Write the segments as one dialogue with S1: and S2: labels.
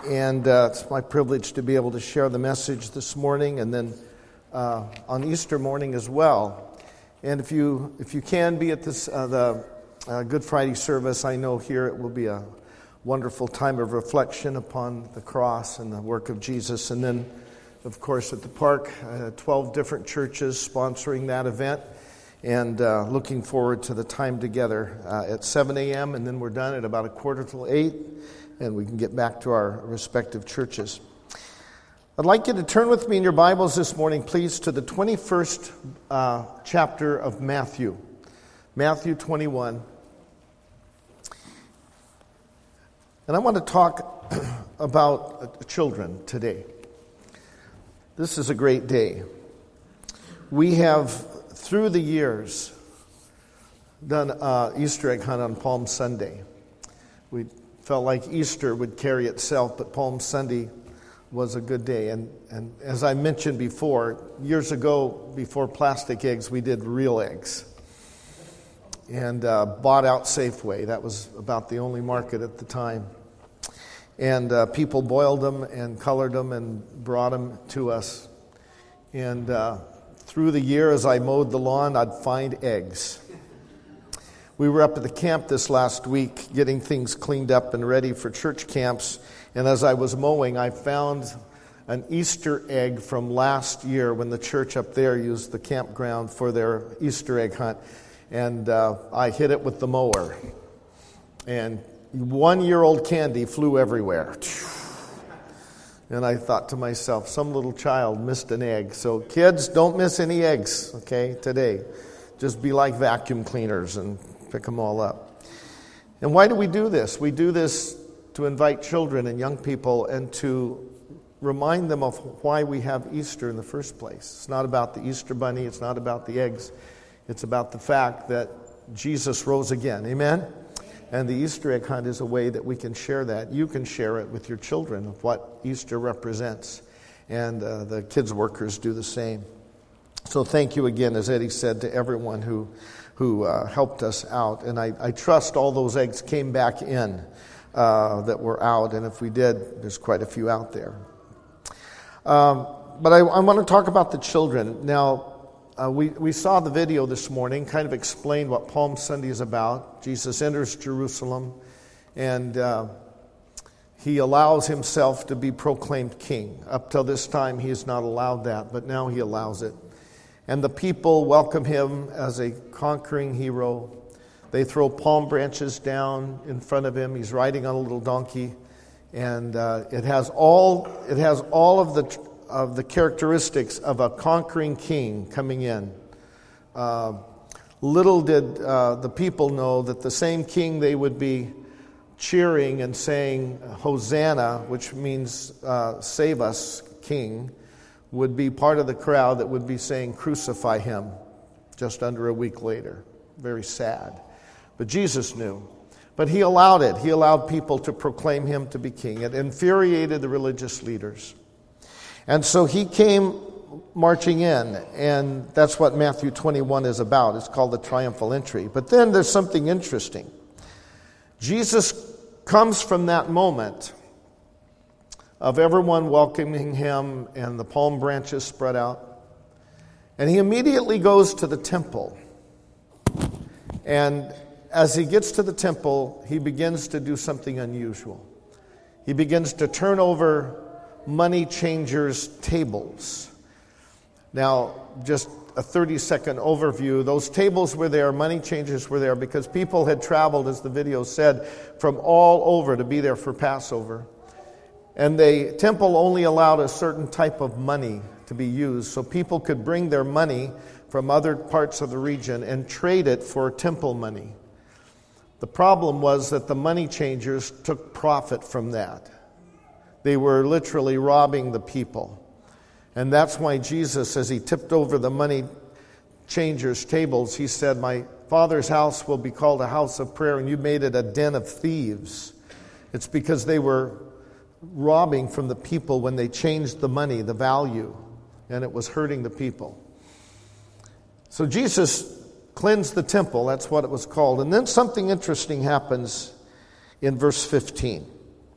S1: And it's my privilege to be able to share the message this morning and then on Easter morning as well. And if you can be at this the Good Friday service, I know here it will be a wonderful time of reflection upon the cross and the work of Jesus. And then, of course, at the park, 12 different churches sponsoring that event. And looking forward to the time together at 7 a.m. And then we're done at about 7:45, and we can get back to our respective churches. I'd like you to turn with me in your Bibles this morning, please, to the 21st chapter of Matthew. Matthew 21. And I want to talk about children today. This is a great day. We have, through the years, done Easter egg hunt on Palm Sunday. We felt like Easter would carry itself, but Palm Sunday was a good day. And as I mentioned before, years ago, before plastic eggs, we did real eggs. And bought out Safeway. That was about the only market at the time. And people boiled them and colored them and brought them to us. And through the year, as I mowed the lawn, I'd find eggs. We were up at the camp this last week getting things cleaned up and ready for church camps. And as I was mowing, I found an Easter egg from last year when the church up there used the campground for their Easter egg hunt. And I hit it with the mower. And 1-year-old candy flew everywhere. And I thought to myself, some little child missed an egg. So kids, don't miss any eggs, okay, today. Just be like vacuum cleaners and pick them all up. And why do we do this? We do this to invite children and young people and to remind them of why we have Easter in the first place. It's not about the Easter bunny. It's not about the eggs. It's about the fact that Jesus rose again. Amen? And the Easter egg hunt is a way that we can share that. You can share it with your children of what Easter represents. And the kids workers do the same. So thank you again, as Eddie said, to everyone who helped us out. And I trust all those eggs came back in that were out. And if we did, there's quite a few out there. But I want to talk about the children. Now, we saw the video this morning, kind of explained what Palm Sunday is about. Jesus enters Jerusalem, and he allows himself to be proclaimed king. Up till this time, he has not allowed that, but now he allows it. And the people welcome him as a conquering hero. They throw palm branches down in front of him. He's riding on a little donkey, and it has all of the characteristics of a conquering king coming in. Little did the people know that the same king they would be cheering and saying, Hosanna, which means save us, king, would be part of the crowd that would be saying, crucify him, just under a week later. Very sad. But Jesus knew. But he allowed it. He allowed people to proclaim him to be king. It infuriated the religious leaders. And so he came marching in, and that's what Matthew 21 is about. It's called the triumphal entry. But then there's something interesting. Jesus comes from that moment of everyone welcoming him and the palm branches spread out, and he immediately goes to the temple. And as he gets to the temple, he begins to do something unusual. He begins to turn over money changers' tables. Now, just a 30-second overview. Those tables were there, money changers were there, because people had traveled, as the video said, from all over to be there for Passover. And the temple only allowed a certain type of money to be used, so people could bring their money from other parts of the region and trade it for temple money. The problem was that the money changers took profit from that. They were literally robbing the people. And that's why Jesus, as he tipped over the money changers' tables, he said, my Father's house will be called a house of prayer, and you made it a den of thieves. It's because they were robbing from the people when they changed the money, the value, and it was hurting the people. So Jesus cleansed the temple, that's what it was called. And then something interesting happens in verse 15.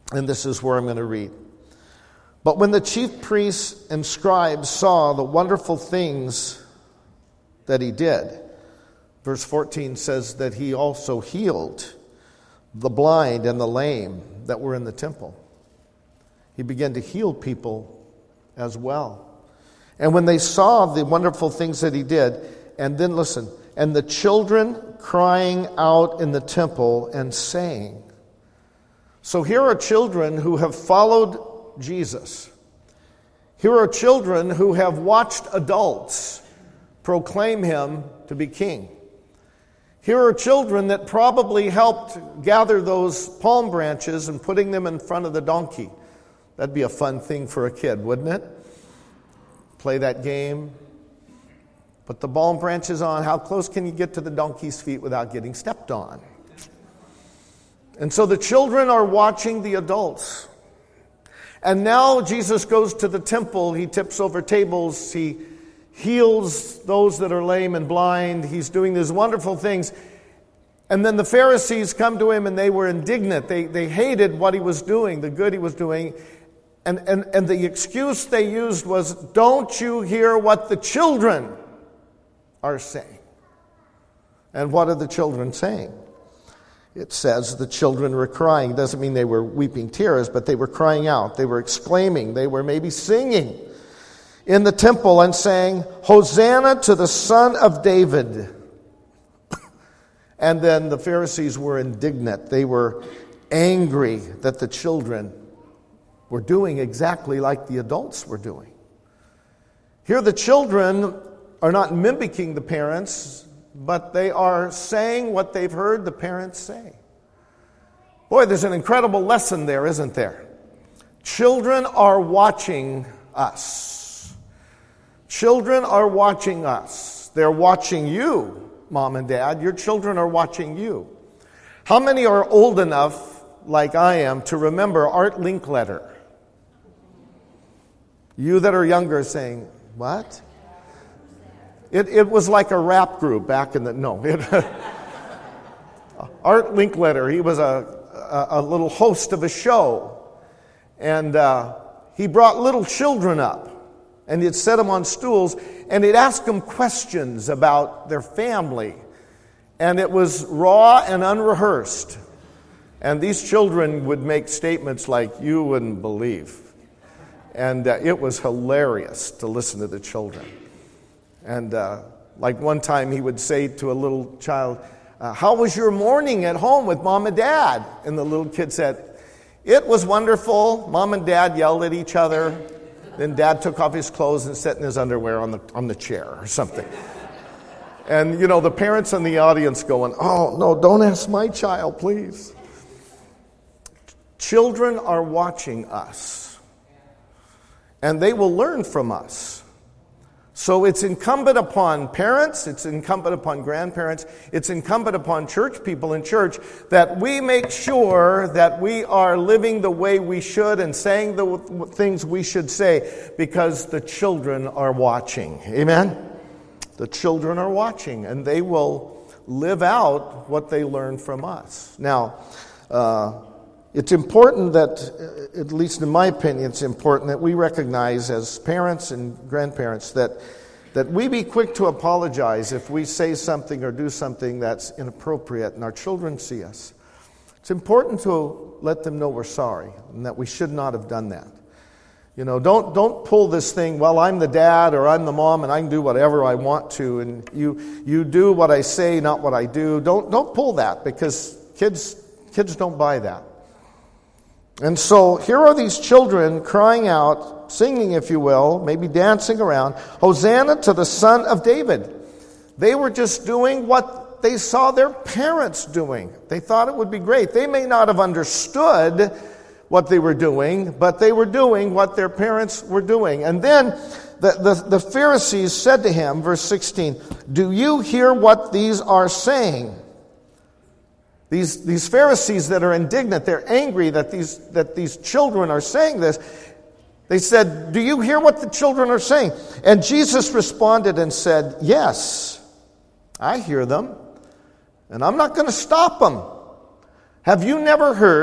S1: And this is where I'm going to read. But when the chief priests and scribes saw the wonderful things that he did, verse 14 says that he also healed the blind and the lame that were in the temple. He began to heal people as well. And when they saw the wonderful things that he did, and then listen, and the children crying out in the temple and saying. So here are children who have followed Jesus. Here are children who have watched adults proclaim him to be king. Here are children that probably helped gather those palm branches and putting them in front of the donkey. That'd be a fun thing for a kid, wouldn't it? Play that game. Put the palm branches on. How close can you get to the donkey's feet without getting stepped on? And so the children are watching the adults. And now Jesus goes to the temple. He tips over tables. He heals those that are lame and blind. He's doing these wonderful things. And then the Pharisees come to him and they were indignant. They hated what he was doing, the good he was doing. And the excuse they used was, don't you hear what the children are saying? And what are the children saying? It says the children were crying. It doesn't mean they were weeping tears, but they were crying out. They were exclaiming. They were maybe singing in the temple and saying, Hosanna to the Son of David. And then the Pharisees were indignant. They were angry that the children were doing exactly like the adults were doing. Here the children are not mimicking the parents, but they are saying what they've heard the parents say. Boy, there's an incredible lesson there, isn't there? Children are watching us. Children are watching us. They're watching you, Mom and Dad. Your children are watching you. How many are old enough, like I am, to remember Art Linkletter? You that are younger are saying, what? It was like a rap group back in the... Art Linkletter, he was a little host of a show. And he brought little children up. And he'd set them on stools. And he'd ask them questions about their family. And it was raw and unrehearsed. And these children would make statements like, you wouldn't believe. And it was hilarious to listen to the children. And like one time he would say to a little child, how was your morning at home with Mom and Dad? And the little kid said, it was wonderful. Mom and Dad yelled at each other. Then Dad took off his clothes and sat in his underwear on the chair or something. And, you know, the parents in the audience going, oh, no, don't ask my child, please. Children are watching us. And they will learn from us. So it's incumbent upon parents, it's incumbent upon grandparents, it's incumbent upon church people in church that we make sure that we are living the way we should and saying the things we should say because the children are watching. Amen? The children are watching and they will live out what they learn from us. Now, it's important that, at least in my opinion, it's important that we recognize as parents and grandparents that we be quick to apologize if we say something or do something that's inappropriate and our children see us. It's important to let them know we're sorry and that we should not have done that. You know, don't pull this thing, well, I'm the dad or I'm the mom and I can do whatever I want to and you do what I say, not what I do. Don't pull that because kids don't buy that. And so here are these children crying out, singing, if you will, maybe dancing around, Hosanna to the Son of David. They were just doing what they saw their parents doing. They thought it would be great. They may not have understood what they were doing, but they were doing what their parents were doing. And then the Pharisees said to him, verse 16, do you hear what these are saying? These Pharisees that are indignant, they're angry that these children are saying this. They said, do you hear what the children are saying? And Jesus responded and said, yes, I hear them, and I'm not going to stop them. Have you never heard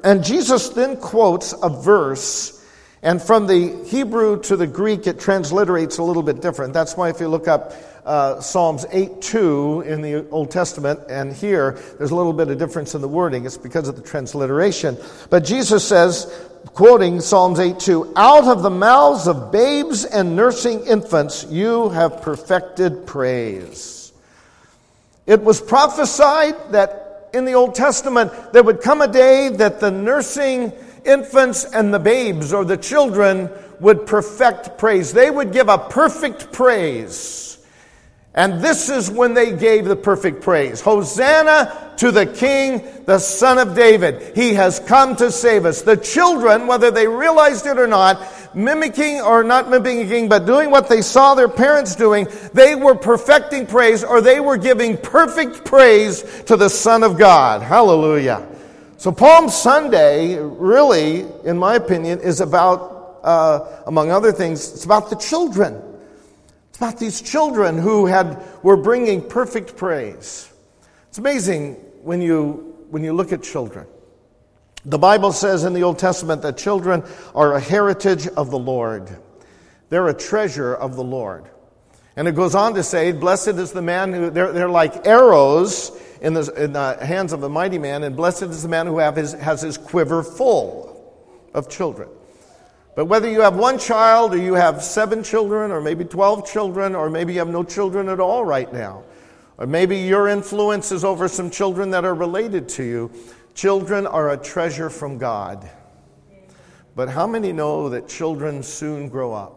S1: And Jesus then quotes a verse, and from the Hebrew to the Greek, it transliterates a little bit different. That's why if you look up Psalms 8:2 in the Old Testament, and here, there's a little bit of difference in the wording. It's because of the transliteration. But Jesus says, quoting Psalms 8:2, "Out of the mouths of babes and nursing infants, you have perfected praise." It was prophesied that in the Old Testament, there would come a day that the nursing infants and the babes, or the children, would perfect praise. They would give a perfect praise. And this is when they gave the perfect praise. Hosanna to the King, the Son of David. He has come to save us. The children, whether they realized it or not, mimicking or not mimicking, but doing what they saw their parents doing, they were perfecting praise, or they were giving perfect praise to the Son of God. Hallelujah. So Palm Sunday, really, in my opinion, is about, among other things, it's about the children. It's about these children who were bringing perfect praise. It's amazing when you look at children. The Bible says in the Old Testament that children are a heritage of the Lord. They're a treasure of the Lord. And it goes on to say, blessed is the man who, they're like arrows in the hands of a mighty man, and blessed is the man who has his quiver full of children. But whether you have one child, or you have 7 children, or maybe 12 children, or maybe you have no children at all right now, or maybe your influence is over some children that are related to you, children are a treasure from God. But how many know that children soon grow up?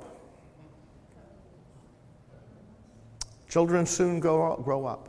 S1: Children soon grow up.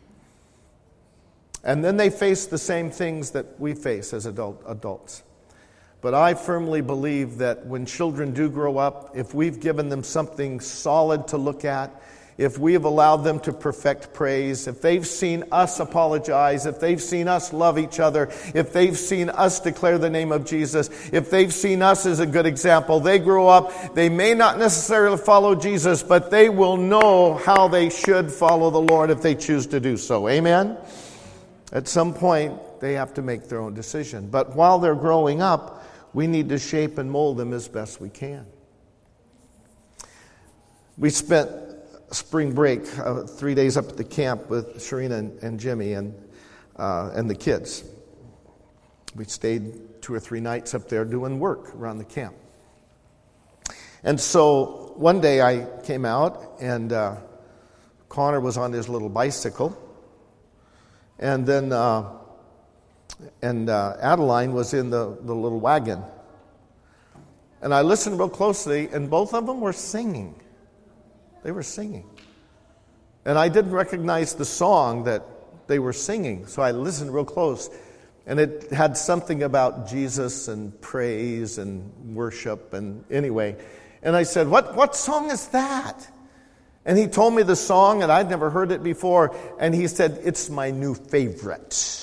S1: And then they face the same things that we face as adults. But I firmly believe that when children do grow up, if we've given them something solid to look at, if we have allowed them to perfect praise, if they've seen us apologize, if they've seen us love each other, if they've seen us declare the name of Jesus, if they've seen us as a good example, they grow up, they may not necessarily follow Jesus, but they will know how they should follow the Lord if they choose to do so. Amen? At some point, they have to make their own decision. But while they're growing up, we need to shape and mold them as best we can. We spent spring break 3 days up at the camp with Sharina and Jimmy and the kids. We stayed 2 or 3 nights up there doing work around the camp. And so one day I came out, and Connor was on his little bicycle, and then Adeline was in the little wagon. And I listened real closely, and both of them were singing. They were singing. And I didn't recognize the song that they were singing, so I listened real close. And it had something about Jesus and praise and worship, and anyway. And I said, what song is that? And he told me the song, and I'd never heard it before, and he said, it's my new favorite.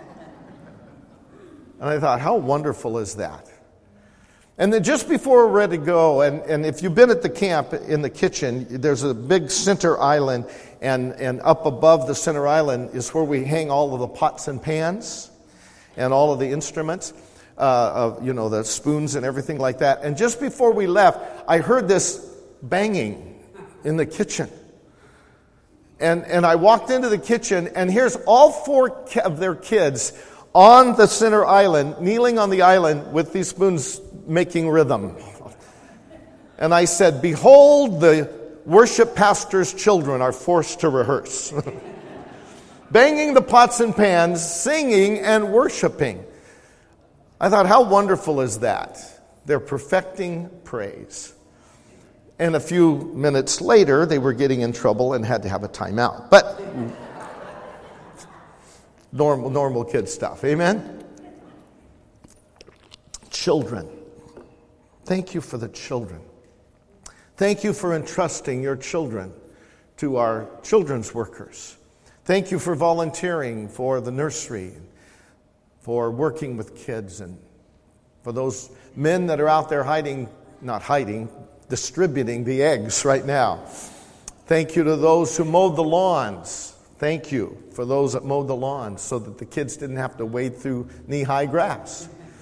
S1: And I thought, how wonderful is that? And then just before we're ready to go, and if you've been at the camp in the kitchen, there's a big center island, and up above the center island is where we hang all of the pots and pans and all of the instruments, the spoons and everything like that. And just before we left, I heard this banging in the kitchen. And I walked into the kitchen, and here's all 4 of their kids on the center island, kneeling on the island with these spoons making rhythm. And I said, behold, the worship pastor's children are forced to rehearse. Banging the pots and pans, singing and worshiping. I thought, how wonderful is that? They're perfecting praise. And a few minutes later, they were getting in trouble and had to have a timeout. But normal kid stuff. Amen? Children. Thank you for the children. Thank you for entrusting your children to our children's workers. Thank you for volunteering for the nursery, for working with kids, and for those men that are out there distributing the eggs right now. Thank you to those who mowed the lawns. Thank you for those that mowed the lawns so that the kids didn't have to wade through knee-high grass.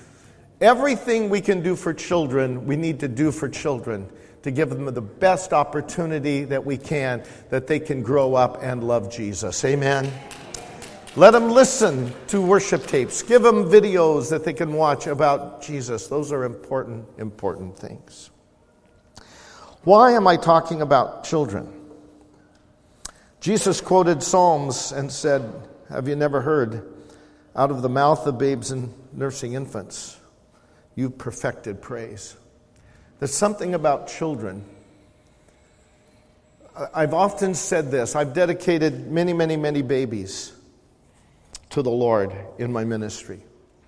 S1: Everything we can do for children, we need to do for children to give them the best opportunity that we can, that they can grow up and love Jesus. Amen? Let them listen to worship tapes. Give them videos that they can watch about Jesus. Those are important, important things. Why am I talking about children? Jesus quoted Psalms and said, have you never heard, out of the mouth of babes and nursing infants, you've perfected praise. There's something about children. I've often said this. I've dedicated many, many, many babies to the Lord in my ministry.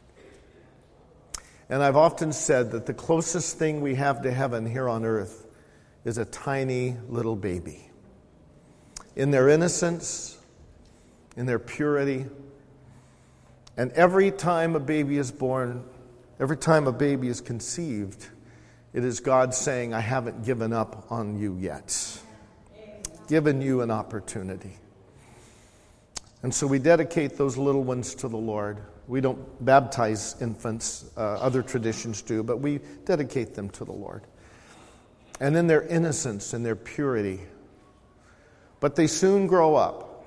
S1: And I've often said that the closest thing we have to heaven here on earth is a tiny little baby. In their innocence, in their purity. And every time a baby is born, every time a baby is conceived, it is God saying, I haven't given up on you yet. Given you an opportunity. And so we dedicate those little ones to the Lord. We don't baptize infants, other traditions do, but we dedicate them to the Lord. And in their innocence and their purity. But they soon grow up.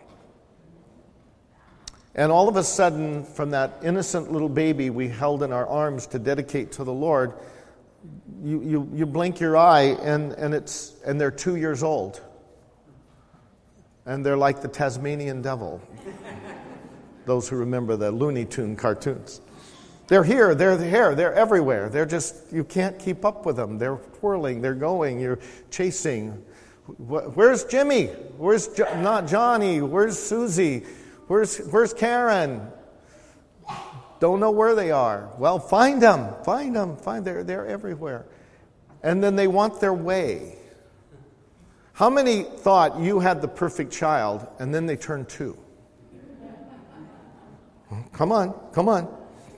S1: And all of a sudden, from that innocent little baby we held in our arms to dedicate to the Lord, you blink your eye and they're 2 years old. And they're like the Tasmanian devil. Those who remember the Looney Tune cartoons. They're here, they're there, they're everywhere. They're just, you can't keep up with them. They're twirling, they're going, you're chasing. Where's Jimmy? Where's not Johnny? Where's Susie? Where's Karen? Don't know where they are. Well, find them. They're everywhere. And then they want their way. How many thought you had the perfect child and then they turned 2? Come on.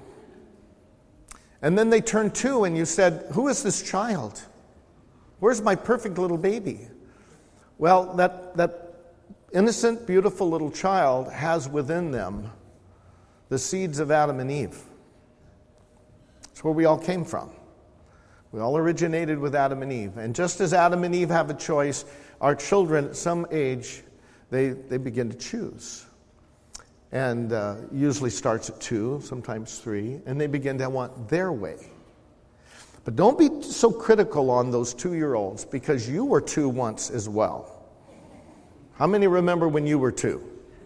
S1: And then they turned 2 and you said, who is this child? Where's my perfect little baby? Well, that innocent, beautiful little child has within them the seeds of Adam and Eve. It's where we all came from. We all originated with Adam and Eve. And just as Adam and Eve have a choice, our children at some age, they begin to choose. And usually starts at 2, sometimes 3, and they begin to want their way. But don't be so critical on those 2-year-olds, because you were 2 once as well. How many remember when you were 2?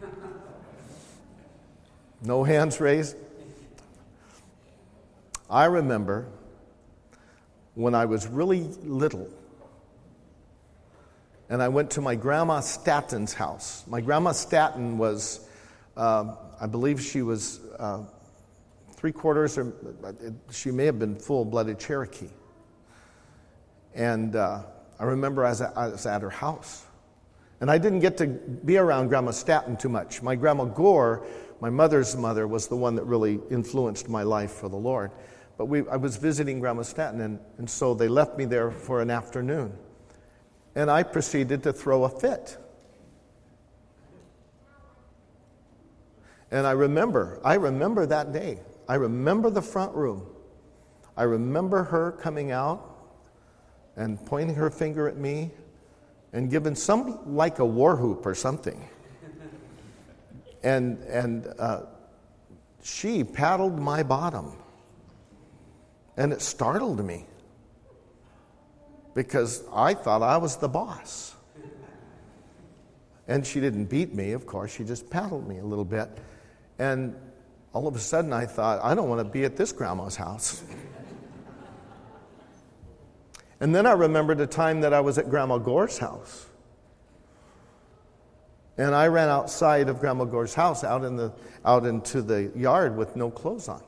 S1: No hands raised? I remember when I was really little, and I went to my Grandma Statton's house. My Grandma Statton was, I believe she was 3/4, or she may have been full-blooded Cherokee. And I remember I was at her house. And I didn't get to be around Grandma Statton too much. My Grandma Gore, my mother's mother, was the one that really influenced my life for the Lord. But I was visiting Grandma Statton, and so they left me there for an afternoon. And I proceeded to throw a fit. And I remember that day. I remember the front room. I remember her coming out and pointing her finger at me and giving some, like a war whoop or something. And she paddled my bottom. And it startled me. Because I thought I was the boss. And she didn't beat me, of course. She just paddled me a little bit. And all of a sudden I thought, I don't want to be at this grandma's house. And then I remembered a time that I was at Grandma Gore's house. And I ran outside of Grandma Gore's house out into the yard with no clothes on.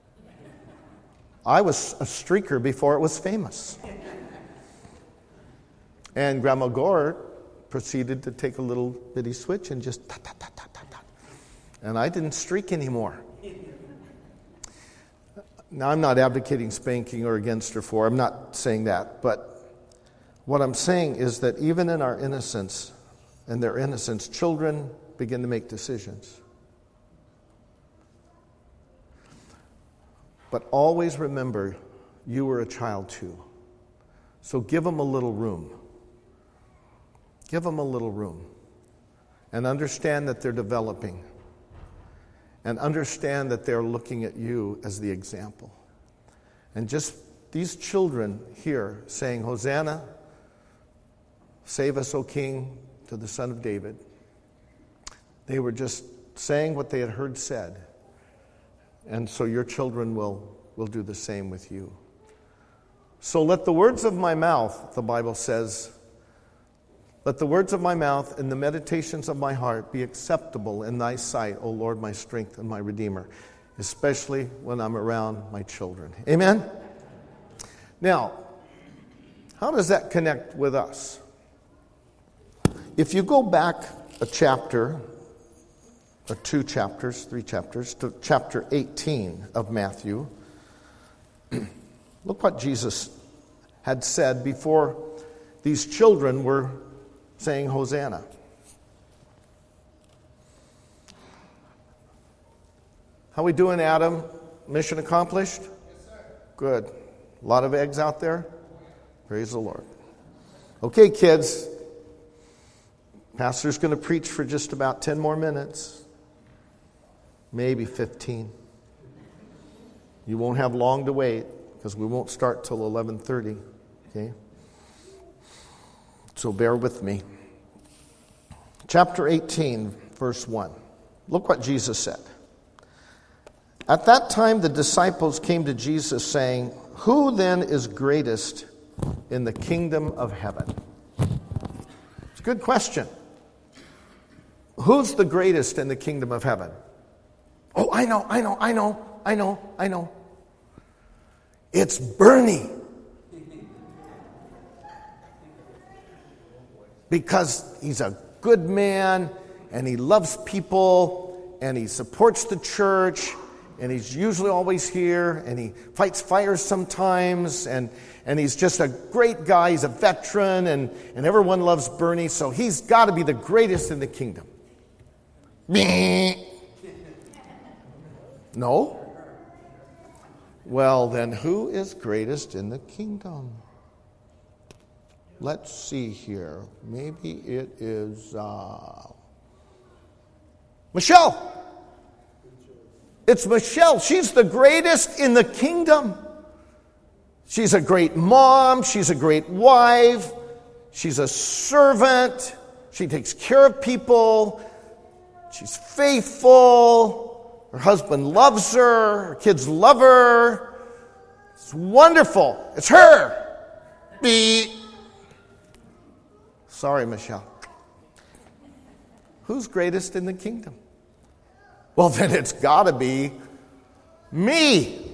S1: I was a streaker before it was famous. And Grandma Gore proceeded to take a little bitty switch and just ta ta ta ta ta ta. And I didn't streak anymore. Now, I'm not advocating spanking or against or for. I'm not saying that. But what I'm saying is that even in our innocence and their innocence, children begin to make decisions. But always remember, you were a child too. So give them a little room. Give them a little room. And understand that they're developing. And understand that they're looking at you as the example. And just these children here saying, Hosanna, save us, O King, to the Son of David. They were just saying what they had heard said. And so your children will do the same with you. So let the words of my mouth, the Bible says, let the words of my mouth and the meditations of my heart be acceptable in thy sight, O Lord, my strength and my Redeemer, especially when I'm around my children. Amen? Now, how does that connect with us? If you go back a chapter, or 2 chapters, 3 chapters, to chapter 18 of Matthew, look what Jesus had said before these children were saying Hosanna. How we doing, Adam? Mission accomplished? Yes, sir. Good. A lot of eggs out there? Praise the Lord. Okay, kids. Pastor's going to preach for just about 10 more minutes. Maybe 15. You won't have long to wait because we won't start till 11:30. Okay? So bear with me. Chapter 18, verse 1. Look what Jesus said. At that time the disciples came to Jesus saying, "Who then is greatest in the kingdom of heaven?" It's a good question. Who's the greatest in the kingdom of heaven? Oh, I know. It's Bernie. Because he's a good man, and he loves people, and he supports the church, and he's usually always here, and he fights fires sometimes, and he's just a great guy. He's a veteran, and everyone loves Bernie, so he's got to be the greatest in the kingdom. No? Well, then who is greatest in the kingdom? Let's see here. Maybe it is Michelle. It's Michelle. She's the greatest in the kingdom. She's a great mom. She's a great wife. She's a servant. She takes care of people. She's faithful. Her husband loves her. Her kids love her. It's wonderful. It's her. Beep. Sorry, Michelle. Who's greatest in the kingdom? Well, then it's got to be me.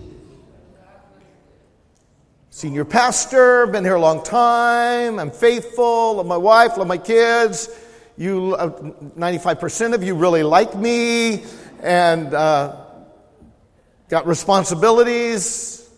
S1: Senior pastor, been here a long time. I'm faithful, love my wife, love my kids. You, 95% of you really like me and got responsibilities.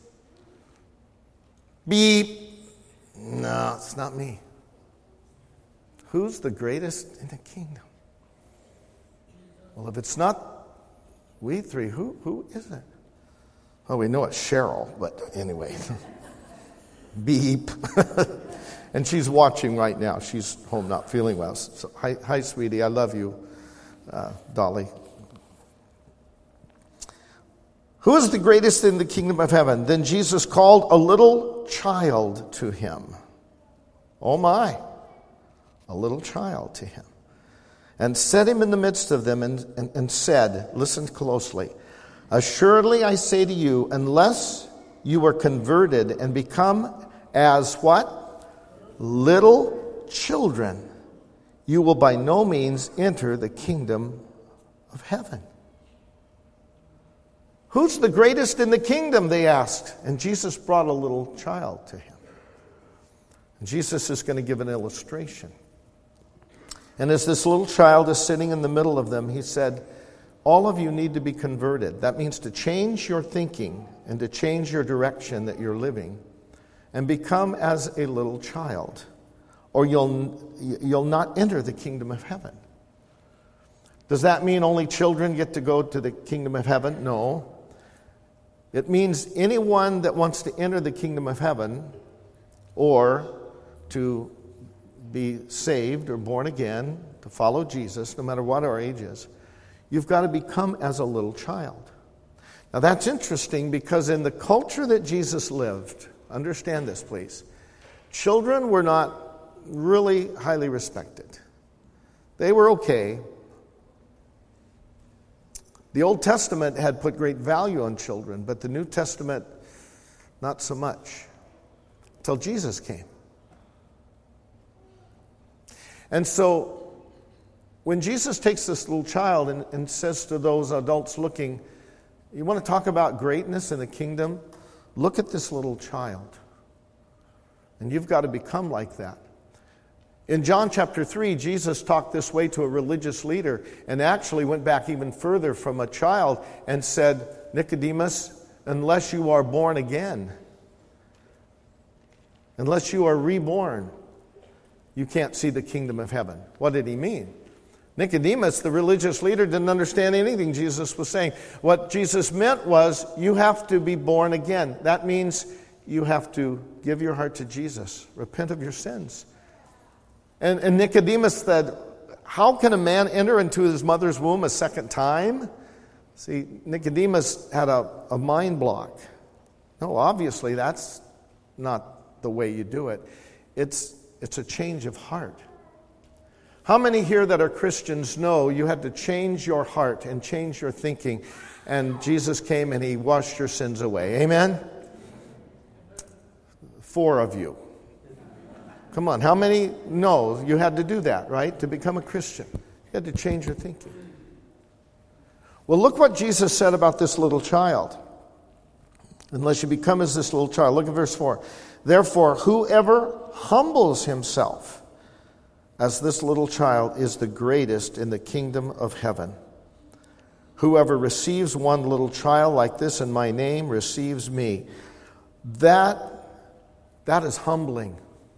S1: Beep. No, it's not me. Who's the greatest in the kingdom? Well, if it's not we three, who is it? Well, we know it's Cheryl, but anyway. Beep. And she's watching right now. She's home not feeling well. So, hi, sweetie. I love you, Dolly. Who is the greatest in the kingdom of heaven? Then Jesus called a little child to him. Oh my. A little child to him. And set him in the midst of them and said, listen closely, assuredly I say to you, unless you are converted and become as what? Little children, you will by no means enter the kingdom of heaven. Who's the greatest in the kingdom, they asked. And Jesus brought a little child to him. And Jesus is going to give an illustration. And as this little child is sitting in the middle of them, he said, all of you need to be converted. That means to change your thinking and to change your direction that you're living and become as a little child, or you'll not enter the kingdom of heaven. Does that mean only children get to go to the kingdom of heaven? No. It means anyone that wants to enter the kingdom of heaven or to be saved or born again, to follow Jesus, no matter what our age is, you've got to become as a little child. Now that's interesting because in the culture that Jesus lived, understand this please, children were not really highly respected. They were okay. The Old Testament had put great value on children, but the New Testament, not so much, until Jesus came. And so, when Jesus takes this little child and says to those adults looking, you want to talk about greatness in the kingdom? Look at this little child. And you've got to become like that. In John chapter 3, Jesus talked this way to a religious leader and actually went back even further from a child and said, Nicodemus, unless you are born again, unless you are reborn, you can't see the kingdom of heaven. What did he mean? Nicodemus, the religious leader, didn't understand anything Jesus was saying. What Jesus meant was, you have to be born again. That means you have to give your heart to Jesus, repent of your sins. And Nicodemus said, how can a man enter into his mother's womb a second time? See, Nicodemus had a mind block. No, obviously that's not the way you do it. It's a change of heart. How many here that are Christians know you had to change your heart and change your thinking, and Jesus came and he washed your sins away? Amen? 4 of you. Come on, how many know you had to do that, right? To become a Christian. You had to change your thinking. Well, look what Jesus said about this little child. Unless you become as this little child. Look at verse 4. Therefore, whoever humbles himself as this little child is the greatest in the kingdom of heaven. Whoever receives one little child like this in my name receives me. That is humbling.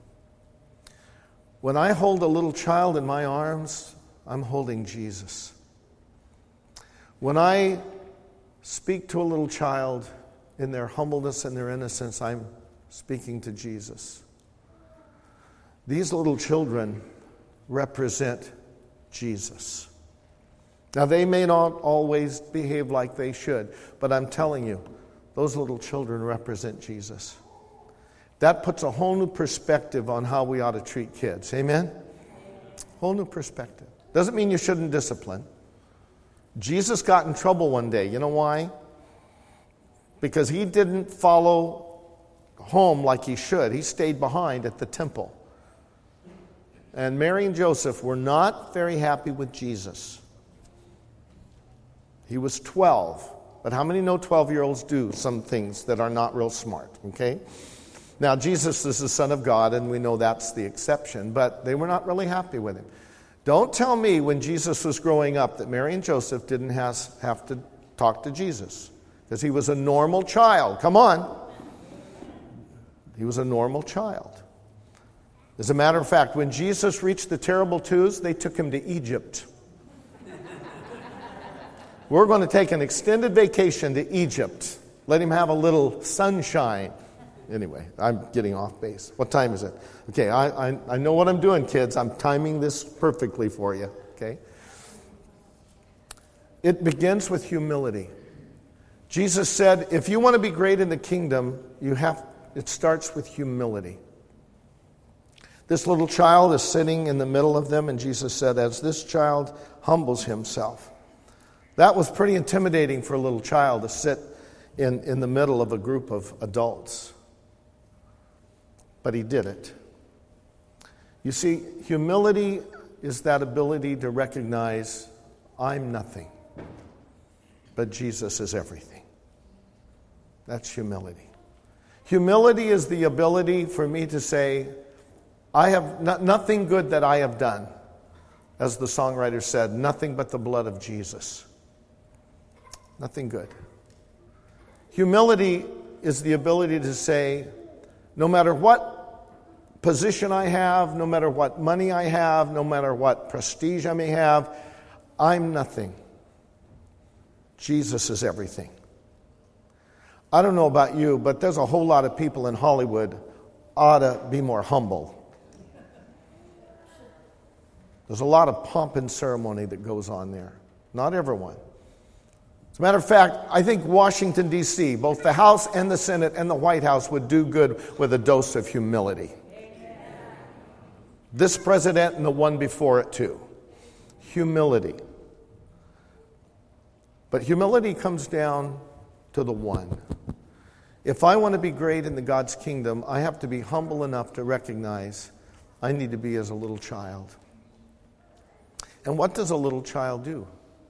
S1: When I hold a little child in my arms, I'm holding Jesus. When I speak to a little child in their humbleness and their innocence, I'm speaking to Jesus. These little children represent Jesus. Now, they may not always behave like they should, but I'm telling you, those little children represent Jesus. That puts a whole new perspective on how we ought to treat kids. Amen? Whole new perspective. Doesn't mean you shouldn't discipline. Jesus got in trouble one day. You know why? Because he didn't follow home like he should. He stayed behind at the temple. And Mary and Joseph were not very happy with Jesus. He was 12. But how many know 12-year-olds do some things that are not real smart? Okay? Now, Jesus is the Son of God, and we know that's the exception, but they were not really happy with him. Don't tell me when Jesus was growing up that Mary and Joseph didn't have to talk to Jesus, because he was a normal child. Come on. He was a normal child. As a matter of fact, when Jesus reached the terrible twos, they took him to Egypt. We're going to take an extended vacation to Egypt. Let him have a little sunshine. Anyway, I'm getting off base. What time is it? Okay, I know what I'm doing, kids. I'm timing this perfectly for you. Okay? It begins with humility. Jesus said, if you want to be great in the kingdom, it starts with humility. This little child is sitting in the middle of them, and Jesus said, as this child humbles himself. That was pretty intimidating for a little child to sit in the middle of a group of adults. But he did it. You see, humility is that ability to recognize I'm nothing, but Jesus is everything. That's humility. Humility is the ability for me to say, I have nothing good that I have done. As the songwriter said, nothing but the blood of Jesus. Nothing good. Humility is the ability to say, no matter what position I have, no matter what money I have, no matter what prestige I may have, I'm nothing. Jesus is everything. I don't know about you, but there's a whole lot of people in Hollywood ought to be more humble. There's a lot of pomp and ceremony that goes on there. Not everyone. As a matter of fact, I think Washington, D.C., both the House and the Senate and the White House would do good with a dose of humility. This president and the one before it too. Humility. But humility comes down to the one. If I want to be great in the God's kingdom, I have to be humble enough to recognize I need to be as a little child. And what does a little child do?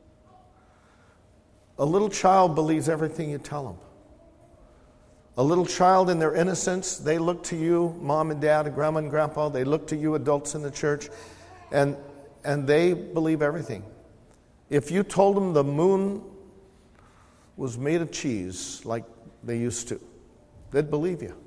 S1: A little child believes everything you tell them. A little child in their innocence, they look to you, mom and dad, and grandma and grandpa, they look to you adults in the church, and they believe everything. If you told them the moon was made of cheese like they used to, they'd believe you.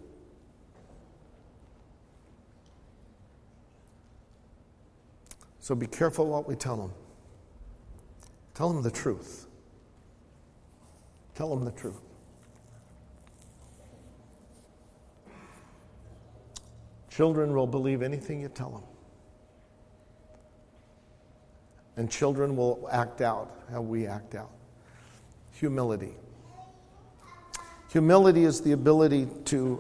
S1: So be careful what we tell them. Tell them the truth. Tell them the truth. Children will believe anything you tell them. And children will act out how we act out. Humility. Humility is the ability to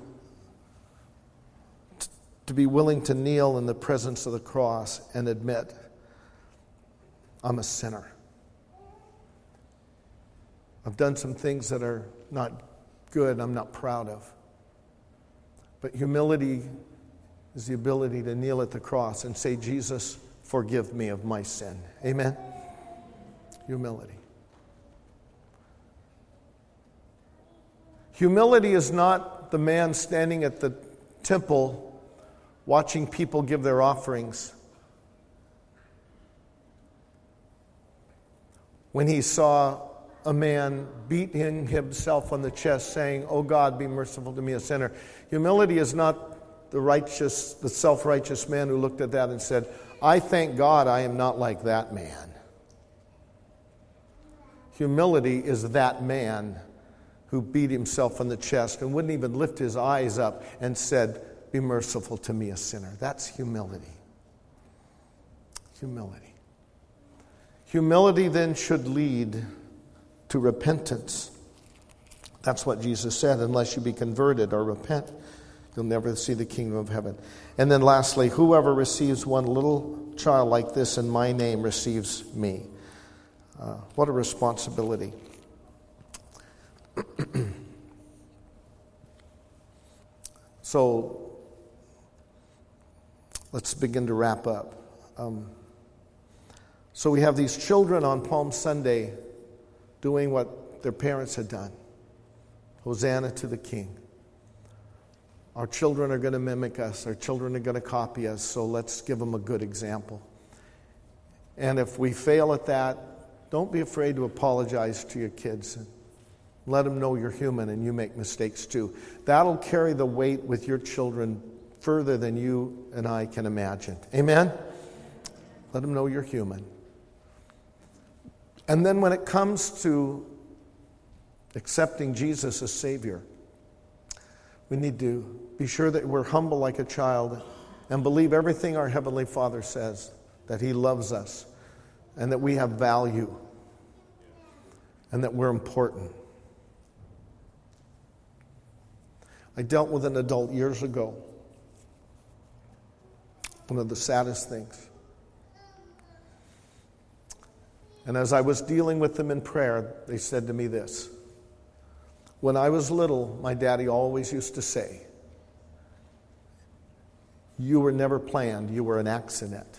S1: be willing to kneel in the presence of the cross and admit, I'm a sinner. I've done some things that are not good, I'm not proud of. But humility is the ability to kneel at the cross and say, Jesus, forgive me of my sin. Amen? Humility. Humility is not the man standing at the temple watching people give their offerings when he saw a man beating himself on the chest saying, "Oh God, be merciful to me, a sinner." Humility is not the self-righteous man who looked at that and said, "I thank God I am not like that man." Humility is that man who beat himself on the chest and wouldn't even lift his eyes up and said, "Be merciful to me, a sinner." That's humility. Humility. Humility then should lead to repentance. That's what Jesus said, unless you be converted or repent, you'll never see the kingdom of heaven. And then lastly, whoever receives one little child like this in my name receives me. What a responsibility. So, let's begin to wrap up. So we have these children on Palm Sunday doing what their parents had done. Hosanna to the King. Our children are going to mimic us. Our children are going to copy us. So let's give them a good example. And if we fail at that, don't be afraid to apologize to your kids. Let them know you're human and you make mistakes too. That'll carry the weight with your children further than you and I can imagine. Amen? Let them know you're human. And then when it comes to accepting Jesus as Savior, we need to be sure that we're humble like a child and believe everything our Heavenly Father says, that He loves us and that we have value and that we're important. I dealt with an adult years ago. One of the saddest things. And as I was dealing with them in prayer, they said to me this: when I was little, my daddy always used to say, "You were never planned, you were an accident."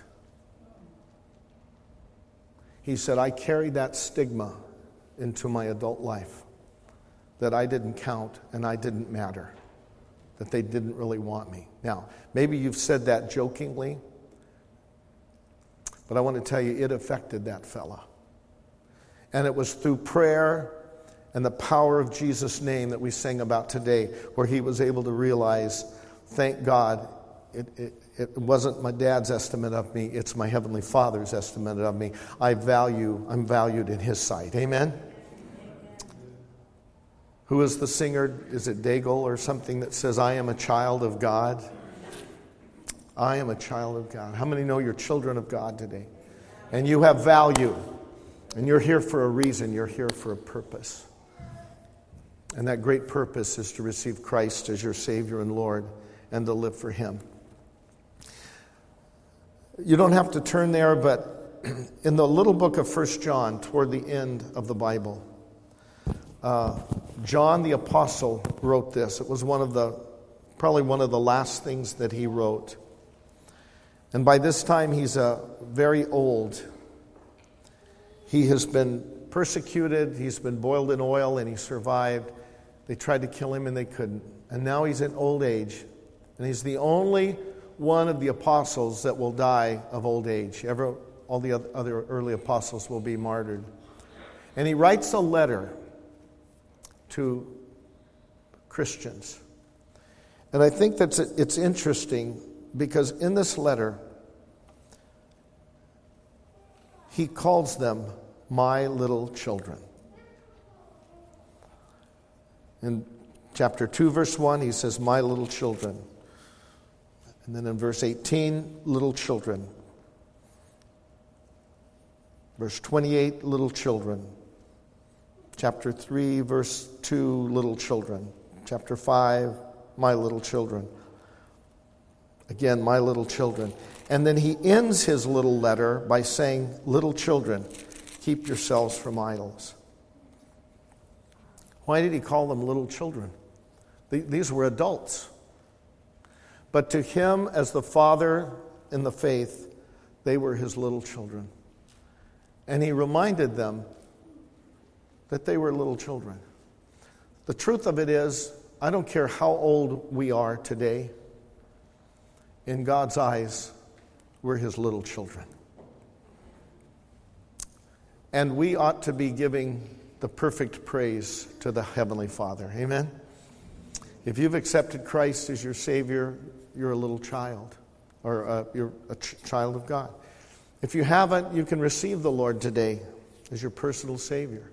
S1: He said, I carried that stigma into my adult life, that I didn't count and I didn't matter, that they didn't really want me. Now, maybe you've said that jokingly, but I want to tell you, it affected that fella. And it was through prayer and the power of Jesus' name that we sang about today, where he was able to realize, thank God, it wasn't my dad's estimate of me, it's my Heavenly Father's estimate of me. I'm valued in His sight. Amen? Who is the singer? Is it Daigle or something that says, I am a child of God? I am a child of God. How many know you're children of God today? And you have value. And you're here for a reason. You're here for a purpose. And that great purpose is to receive Christ as your Savior and Lord and to live for Him. You don't have to turn there, but in the little book of 1 John, toward the end of the Bible, John the Apostle wrote this. It was probably one of the last things that he wrote. And by this time, he's very old. He has been persecuted. He's been boiled in oil, and he survived. They tried to kill him, and they couldn't. And now he's in old age. And he's the only one of the apostles that will die of old age. All the other early apostles will be martyred. And he writes a letter to Christians. And I think that it's interesting because in this letter, he calls them my little children. In chapter 2, verse 1, he says, my little children. And then in verse 18, little children. Verse 28, little children. Chapter 3, verse 2, little children. Chapter 5, my little children. Again, my little children. And then he ends his little letter by saying, little children, keep yourselves from idols. Why did he call them little children? These were adults. But to him, as the father in the faith, they were his little children. And he reminded them that they were little children. The truth of it is, I don't care how old we are today, in God's eyes, we're his little children. And we ought to be giving the perfect praise to the Heavenly Father. Amen? If you've accepted Christ as your Savior, you're a little child, or you're a child of God. If you haven't, you can receive the Lord today as your personal Savior.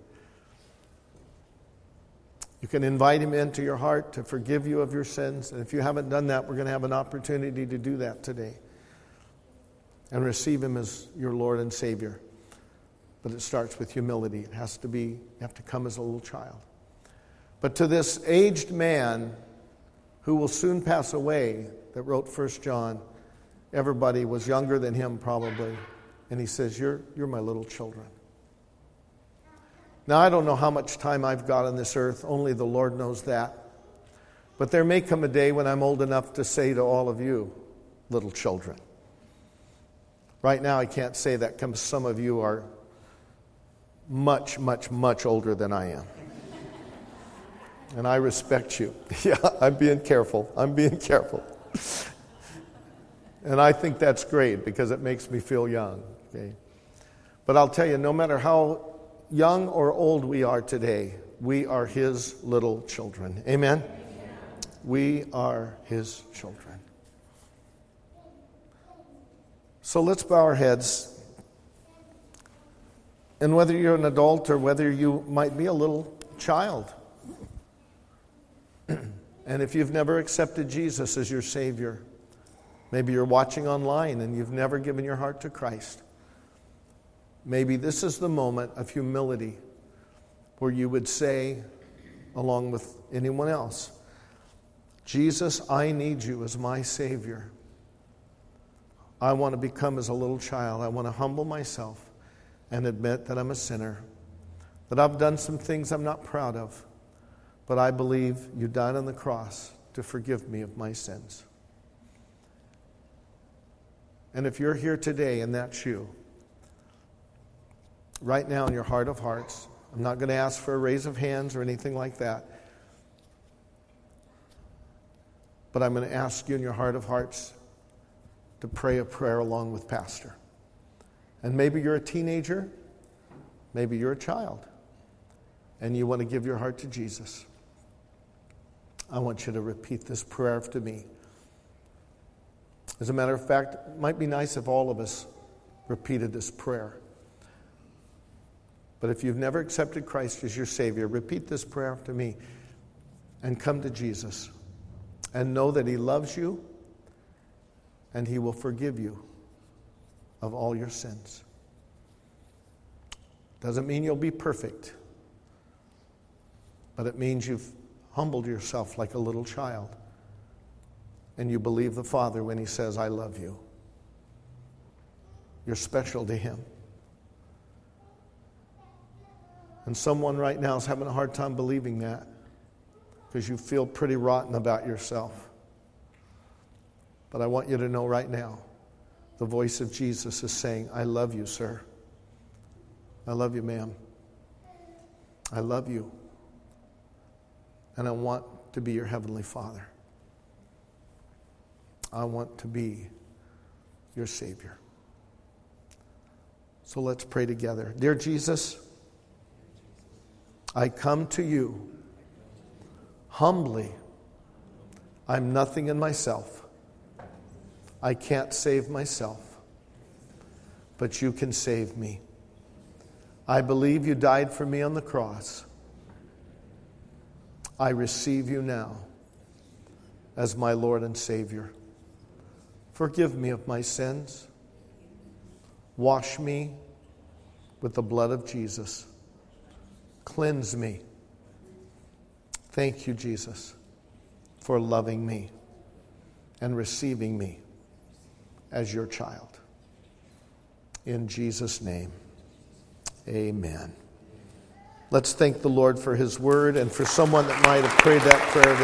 S1: You can invite him into your heart to forgive you of your sins. And if you haven't done that, we're going to have an opportunity to do that today and receive him as your Lord and Savior. But it starts with humility. It has to be, you have to come as a little child. But to this aged man who will soon pass away, that wrote 1 John, everybody was younger than him probably. And he says, you're my little children. Now, I don't know how much time I've got on this earth. Only the Lord knows that. But there may come a day when I'm old enough to say to all of you, little children. Right now, I can't say that because some of you are much, much, much older than I am. And I respect you. Yeah, I'm being careful. And I think that's great because it makes me feel young. Okay? But I'll tell you, no matter how young or old we are today, we are his little children. Amen? We are his children. So let's bow our heads. And whether you're an adult or whether you might be a little child, and if you've never accepted Jesus as your Savior, maybe you're watching online and you've never given your heart to Christ, maybe this is the moment of humility where you would say, along with anyone else, Jesus, I need you as my Savior. I want to become as a little child. I want to humble myself and admit that I'm a sinner, that I've done some things I'm not proud of, but I believe you died on the cross to forgive me of my sins. And if you're here today and that's you, right now in your heart of hearts, I'm not going to ask for a raise of hands or anything like that, but I'm going to ask you in your heart of hearts to pray a prayer along with Pastor. And maybe you're a teenager, maybe you're a child, and you want to give your heart to Jesus. I want you to repeat this prayer after me. As a matter of fact, it might be nice if all of us repeated this prayer. But if you've never accepted Christ as your Savior, repeat this prayer after me. and come to Jesus and know that He loves you and He will forgive you of all your sins. Doesn't mean you'll be perfect, but it means you've humbled yourself like a little child and you believe the Father when He says, I love you. You're special to Him. And someone right now is having a hard time believing that because you feel pretty rotten about yourself. But I want you to know right now, the voice of Jesus is saying, I love you, sir. I love you, ma'am. I love you. And I want to be your Heavenly Father. I want to be your Savior. So let's pray together. Dear Jesus, I come to you humbly. I'm nothing in myself. I can't save myself, but you can save me. I believe you died for me on the cross. I receive you now as my Lord and Savior. Forgive me of my sins. Wash me with the blood of Jesus. Cleanse me. Thank you, Jesus, for loving me and receiving me as your child. In Jesus' name, amen. Let's thank the Lord for His word and for someone that might have prayed that prayer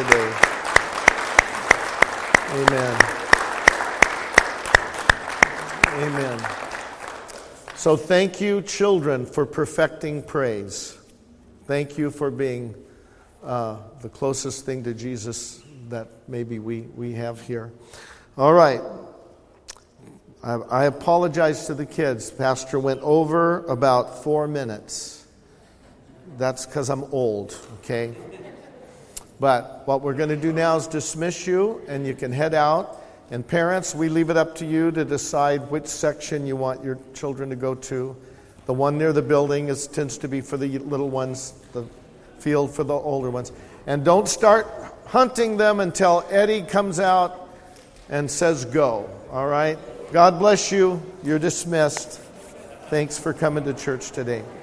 S1: today. Amen. Amen. So thank you, children, for perfecting praise. Thank you for being the closest thing to Jesus that maybe we have here. All right. I apologize to the kids. Pastor went over about 4 minutes. That's because I'm old, okay? But what we're going to do now is dismiss you, and you can head out. And parents, we leave it up to you to decide which section you want your children to go to. The one near the building tends to be for the little ones, the field for the older ones. And don't start hunting them until Eddie comes out and says go, all right? God bless you. You're dismissed. Thanks for coming to church today.